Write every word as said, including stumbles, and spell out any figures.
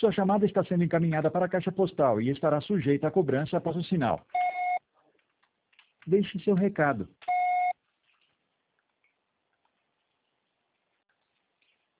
Sua chamada está sendo encaminhada para a caixa postal e estará sujeita a cobrança após o sinal. Deixe seu recado.